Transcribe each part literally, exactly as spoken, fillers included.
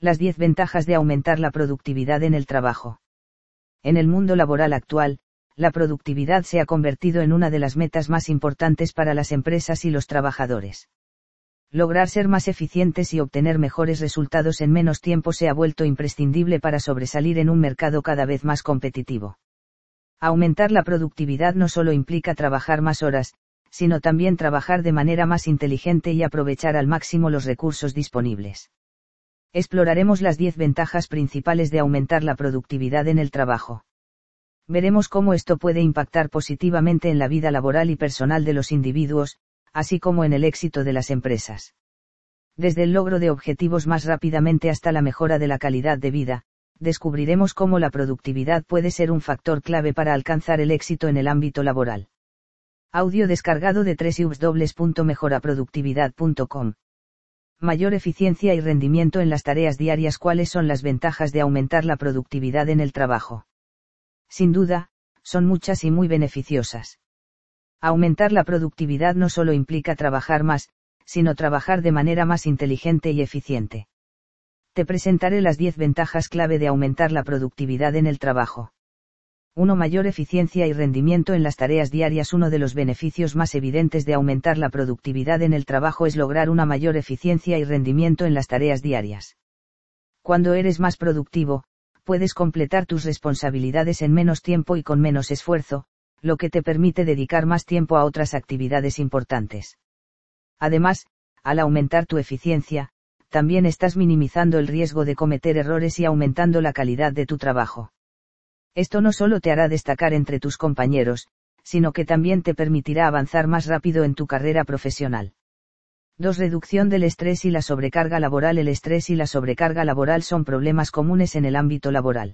Las diez ventajas de aumentar la productividad en el trabajo. En el mundo laboral actual, la productividad se ha convertido en una de las metas más importantes para las empresas y los trabajadores. Lograr ser más eficientes y obtener mejores resultados en menos tiempo se ha vuelto imprescindible para sobresalir en un mercado cada vez más competitivo. Aumentar la productividad no solo implica trabajar más horas, sino también trabajar de manera más inteligente y aprovechar al máximo los recursos disponibles. Exploraremos las diez ventajas principales de aumentar la productividad en el trabajo. Veremos cómo esto puede impactar positivamente en la vida laboral y personal de los individuos, así como en el éxito de las empresas. Desde el logro de objetivos más rápidamente hasta la mejora de la calidad de vida, descubriremos cómo la productividad puede ser un factor clave para alcanzar el éxito en el ámbito laboral. Audio descargado de doble u doble u doble u punto mejora productividad punto com. Mayor eficiencia y rendimiento en las tareas diarias. ¿Cuáles son las ventajas de aumentar la productividad en el trabajo? Sin duda, son muchas y muy beneficiosas. Aumentar la productividad no solo implica trabajar más, sino trabajar de manera más inteligente y eficiente. Te presentaré las diez ventajas clave de aumentar la productividad en el trabajo. uno Mayor eficiencia y rendimiento en las tareas diarias. Uno de los beneficios más evidentes de aumentar la productividad en el trabajo es lograr una mayor eficiencia y rendimiento en las tareas diarias. Cuando eres más productivo, puedes completar tus responsabilidades en menos tiempo y con menos esfuerzo, lo que te permite dedicar más tiempo a otras actividades importantes. Además, al aumentar tu eficiencia, también estás minimizando el riesgo de cometer errores y aumentando la calidad de tu trabajo. Esto no solo te hará destacar entre tus compañeros, sino que también te permitirá avanzar más rápido en tu carrera profesional. dos Reducción del estrés y la sobrecarga laboral. El estrés y la sobrecarga laboral son problemas comunes en el ámbito laboral.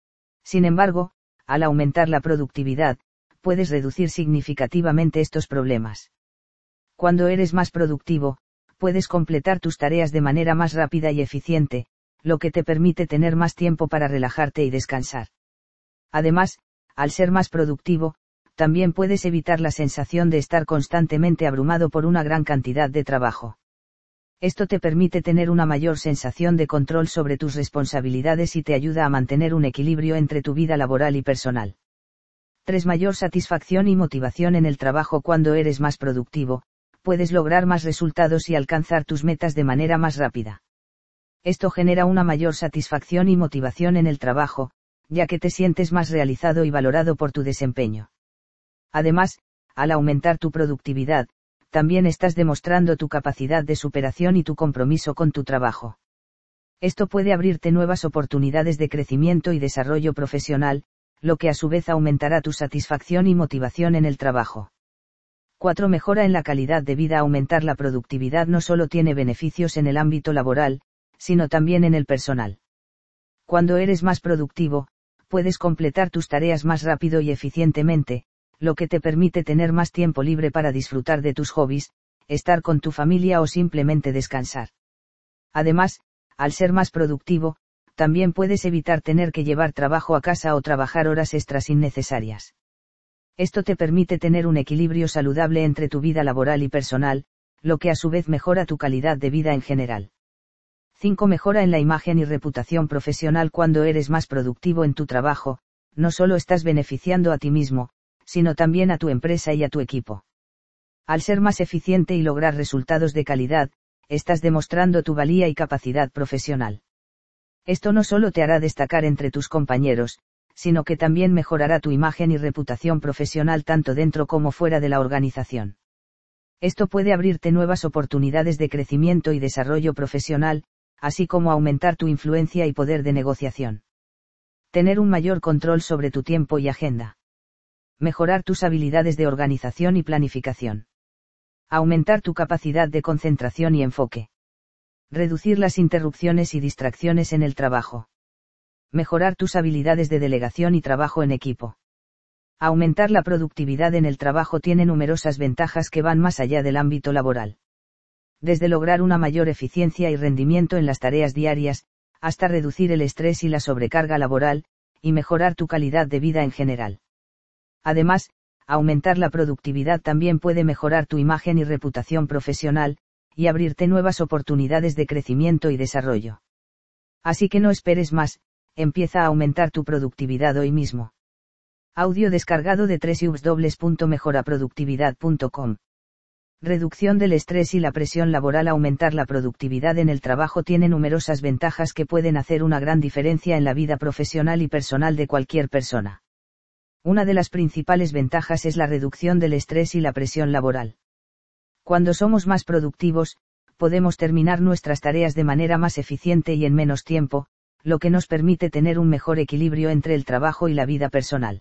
Sin embargo, al aumentar la productividad, puedes reducir significativamente estos problemas. Cuando eres más productivo, puedes completar tus tareas de manera más rápida y eficiente, lo que te permite tener más tiempo para relajarte y descansar. Además, al ser más productivo, también puedes evitar la sensación de estar constantemente abrumado por una gran cantidad de trabajo. Esto te permite tener una mayor sensación de control sobre tus responsabilidades y te ayuda a mantener un equilibrio entre tu vida laboral y personal. tres Mayor satisfacción y motivación en el trabajo. Cuando eres más productivo, puedes lograr más resultados y alcanzar tus metas de manera más rápida. Esto genera una mayor satisfacción y motivación en el trabajo, ya que te sientes más realizado y valorado por tu desempeño. Además, al aumentar tu productividad, también estás demostrando tu capacidad de superación y tu compromiso con tu trabajo. Esto puede abrirte nuevas oportunidades de crecimiento y desarrollo profesional, lo que a su vez aumentará tu satisfacción y motivación en el trabajo. cuatro Mejora en la calidad de vida. Aumentar la productividad no solo tiene beneficios en el ámbito laboral, sino también en el personal. Cuando eres más productivo, puedes completar tus tareas más rápido y eficientemente, lo que te permite tener más tiempo libre para disfrutar de tus hobbies, estar con tu familia o simplemente descansar. Además, al ser más productivo, también puedes evitar tener que llevar trabajo a casa o trabajar horas extras innecesarias. Esto te permite tener un equilibrio saludable entre tu vida laboral y personal, lo que a su vez mejora tu calidad de vida en general. cinco Mejora en la imagen y reputación profesional. Cuando eres más productivo en tu trabajo, no solo estás beneficiando a ti mismo, sino también a tu empresa y a tu equipo. Al ser más eficiente y lograr resultados de calidad, estás demostrando tu valía y capacidad profesional. Esto no solo te hará destacar entre tus compañeros, sino que también mejorará tu imagen y reputación profesional tanto dentro como fuera de la organización. Esto puede abrirte nuevas oportunidades de crecimiento y desarrollo profesional, así como aumentar tu influencia y poder de negociación. Tener un mayor control sobre tu tiempo y agenda. Mejorar tus habilidades de organización y planificación. Aumentar tu capacidad de concentración y enfoque. Reducir las interrupciones y distracciones en el trabajo. Mejorar tus habilidades de delegación y trabajo en equipo. Aumentar la productividad en el trabajo tiene numerosas ventajas que van más allá del ámbito laboral. Desde lograr una mayor eficiencia y rendimiento en las tareas diarias, hasta reducir el estrés y la sobrecarga laboral, y mejorar tu calidad de vida en general. Además, aumentar la productividad también puede mejorar tu imagen y reputación profesional, y abrirte nuevas oportunidades de crecimiento y desarrollo. Así que no esperes más, empieza a aumentar tu productividad hoy mismo. Audio descargado de doble u doble u doble u punto mejora productividad punto com. Reducción del estrés y la presión laboral. Aumentar la productividad en el trabajo tiene numerosas ventajas que pueden hacer una gran diferencia en la vida profesional y personal de cualquier persona. Una de las principales ventajas es la reducción del estrés y la presión laboral. Cuando somos más productivos, podemos terminar nuestras tareas de manera más eficiente y en menos tiempo, lo que nos permite tener un mejor equilibrio entre el trabajo y la vida personal.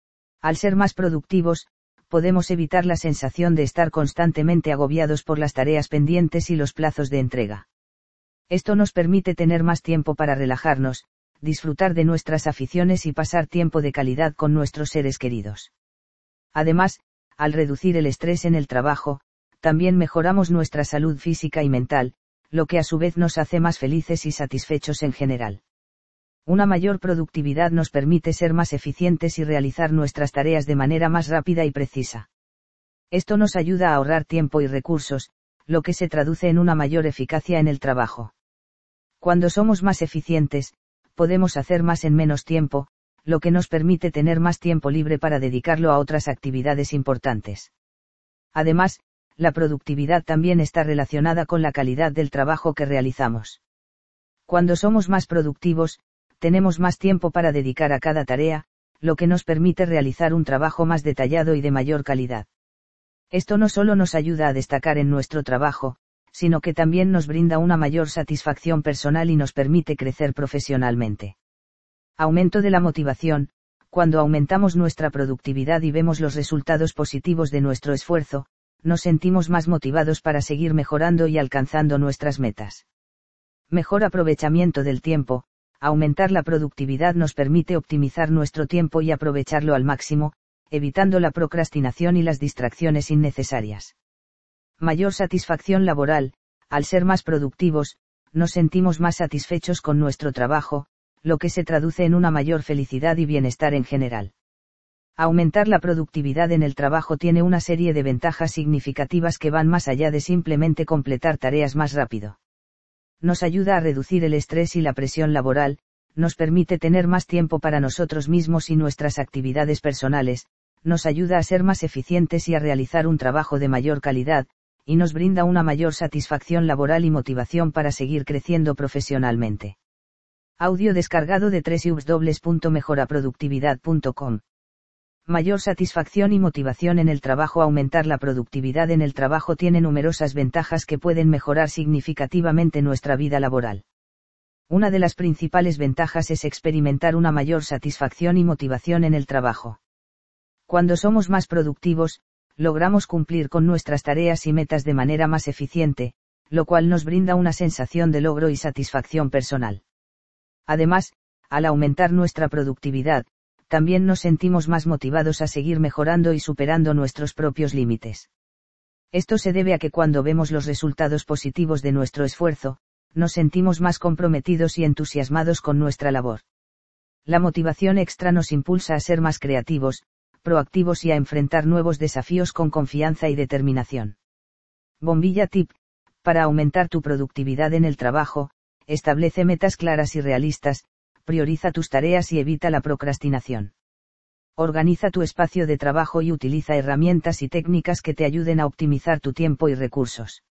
Al ser más productivos, podemos evitar la sensación de estar constantemente agobiados por las tareas pendientes y los plazos de entrega. Esto nos permite tener más tiempo para relajarnos, disfrutar de nuestras aficiones y pasar tiempo de calidad con nuestros seres queridos. Además, al reducir el estrés en el trabajo, también mejoramos nuestra salud física y mental, lo que a su vez nos hace más felices y satisfechos en general. Una mayor productividad nos permite ser más eficientes y realizar nuestras tareas de manera más rápida y precisa. Esto nos ayuda a ahorrar tiempo y recursos, lo que se traduce en una mayor eficacia en el trabajo. Cuando somos más eficientes, podemos hacer más en menos tiempo, lo que nos permite tener más tiempo libre para dedicarlo a otras actividades importantes. Además, la productividad también está relacionada con la calidad del trabajo que realizamos. Cuando somos más productivos, tenemos más tiempo para dedicar a cada tarea, lo que nos permite realizar un trabajo más detallado y de mayor calidad. Esto no solo nos ayuda a destacar en nuestro trabajo, sino que también nos brinda una mayor satisfacción personal y nos permite crecer profesionalmente. Aumento de la motivación. Cuando aumentamos nuestra productividad y vemos los resultados positivos de nuestro esfuerzo, nos sentimos más motivados para seguir mejorando y alcanzando nuestras metas. Mejor aprovechamiento del tiempo. Aumentar la productividad nos permite optimizar nuestro tiempo y aprovecharlo al máximo, evitando la procrastinación y las distracciones innecesarias. Mayor satisfacción laboral. Al ser más productivos, nos sentimos más satisfechos con nuestro trabajo, lo que se traduce en una mayor felicidad y bienestar en general. Aumentar la productividad en el trabajo tiene una serie de ventajas significativas que van más allá de simplemente completar tareas más rápido. Nos ayuda a reducir el estrés y la presión laboral, nos permite tener más tiempo para nosotros mismos y nuestras actividades personales, nos ayuda a ser más eficientes y a realizar un trabajo de mayor calidad, y nos brinda una mayor satisfacción laboral y motivación para seguir creciendo profesionalmente. Audio descargado de doble u doble u doble u punto mejora productividad punto com. Mayor satisfacción y motivación en el trabajo. Aumentar la productividad en el trabajo tiene numerosas ventajas que pueden mejorar significativamente nuestra vida laboral. Una de las principales ventajas es experimentar una mayor satisfacción y motivación en el trabajo. Cuando somos más productivos, logramos cumplir con nuestras tareas y metas de manera más eficiente, lo cual nos brinda una sensación de logro y satisfacción personal. Además, al aumentar nuestra productividad, también nos sentimos más motivados a seguir mejorando y superando nuestros propios límites. Esto se debe a que cuando vemos los resultados positivos de nuestro esfuerzo, nos sentimos más comprometidos y entusiasmados con nuestra labor. La motivación extra nos impulsa a ser más creativos, proactivos y a enfrentar nuevos desafíos con confianza y determinación. Bombilla tip: para aumentar tu productividad en el trabajo, establece metas claras y realistas, prioriza tus tareas y evita la procrastinación. Organiza tu espacio de trabajo y utiliza herramientas y técnicas que te ayuden a optimizar tu tiempo y recursos.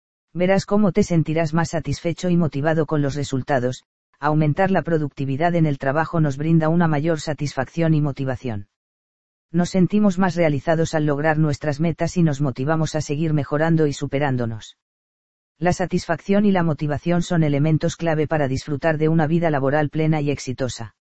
Verás cómo te sentirás más satisfecho y motivado con los resultados. Aumentar la productividad en el trabajo nos brinda una mayor satisfacción y motivación. Nos sentimos más realizados al lograr nuestras metas y nos motivamos a seguir mejorando y superándonos. La satisfacción y la motivación son elementos clave para disfrutar de una vida laboral plena y exitosa.